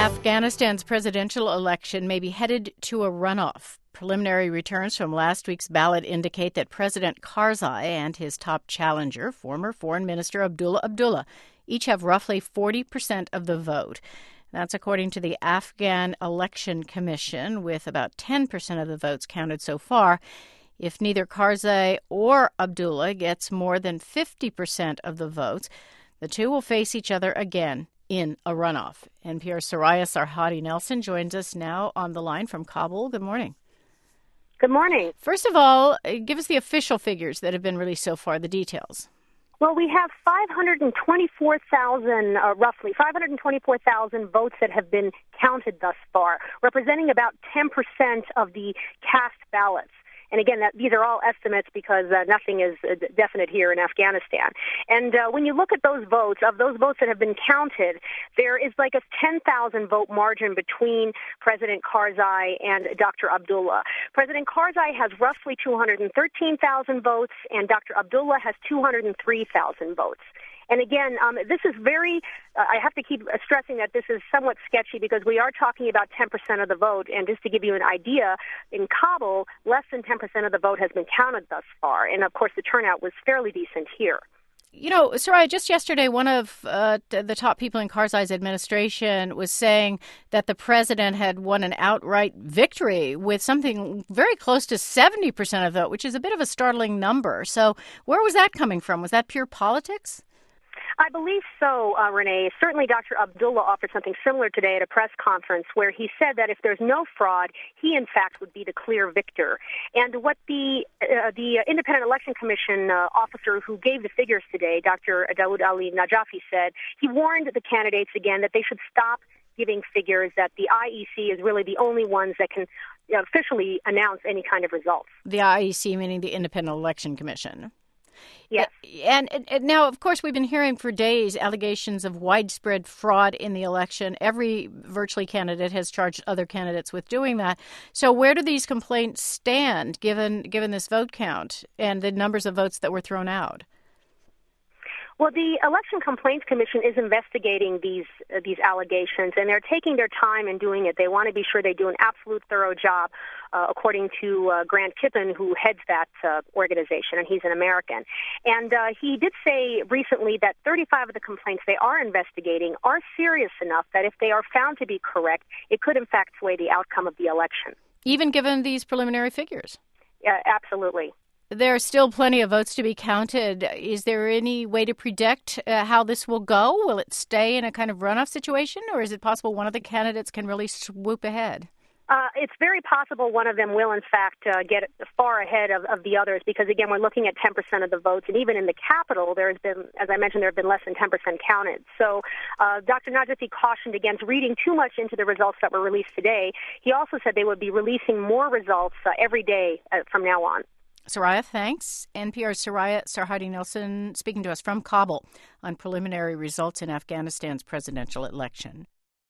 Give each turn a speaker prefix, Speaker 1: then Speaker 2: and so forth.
Speaker 1: Afghanistan's presidential election may be headed to a runoff. Preliminary returns from last week's ballot indicate that President Karzai and his top challenger, former Foreign Minister Abdullah Abdullah, each have roughly 40% of the vote. That's according to the Afghan Election Commission, with about 10% of the votes counted so far. If neither Karzai or Abdullah gets more than 50% of the votes, the two will face each other again in a runoff. NPR's Soraya Sarhadi Nelson joins us now on the line from Kabul. Good morning.
Speaker 2: Good morning.
Speaker 1: First of all, give us the official figures that have been released so far, the details.
Speaker 2: Well, we have 524,000 votes that have been counted thus far, representing about 10% of the cast ballots. And again, these are all estimates because nothing is definite here in Afghanistan. And when you look at those votes, of those votes that have been counted, there is like a 10,000 vote margin between President Karzai and Dr. Abdullah. President Karzai has roughly 213,000 votes, and Dr. Abdullah has 203,000 votes. And again, this is I have to keep stressing that this is somewhat sketchy because we are talking about 10% of the vote. And just to give you an idea, in Kabul, less than 10% of the vote has been counted thus far. And of course, the turnout was fairly decent here.
Speaker 1: You know, Soraya, just yesterday, one of the top people in Karzai's administration was saying that the president had won an outright victory with something very close to 70% of the vote, which is a bit of a startling number. So where was that coming from? Was that pure politics?
Speaker 2: I believe so, Renee. Certainly Dr. Abdullah offered something similar today at a press conference where he said that if there's no fraud, he, in fact, would be the clear victor. And what the Independent Election Commission officer who gave the figures today, Dr. Dawood Ali Najafi, said, he warned the candidates again that they should stop giving figures, that the IEC is really the only ones that can officially announce any kind of results.
Speaker 1: The IEC meaning the Independent Election Commission.
Speaker 2: Yes.
Speaker 1: And now, of course, we've been hearing for days allegations of widespread fraud in the election. Every virtually candidate has charged other candidates with doing that. So where do these complaints stand, given this vote count and the numbers of votes that were thrown out?
Speaker 2: Well, the Election Complaints Commission is investigating these allegations, and they're taking their time in doing it. They want to be sure they do an absolute thorough job, according to Grant Kippen, who heads that organization, and he's an American. And he did say recently that 35 of the complaints they are investigating are serious enough that if they are found to be correct, it could in fact sway the outcome of the election.
Speaker 1: Even given these preliminary figures?
Speaker 2: Absolutely.
Speaker 1: There are still plenty of votes to be counted. Is there any way to predict how this will go? Will it stay in a kind of runoff situation, or is it possible one of the candidates can really swoop ahead?
Speaker 2: It's very possible one of them will, in fact, get far ahead of the others because, again, we're looking at 10% of the votes. And even in the capital, there has been, as I mentioned, there have been less than 10% counted. So Dr. Najafi cautioned against reading too much into the results that were released today. He also said they would be releasing more results every day from now on.
Speaker 1: Soraya, thanks. NPR's Soraya Sarhadi Nelson speaking to us from Kabul on preliminary results in Afghanistan's presidential election.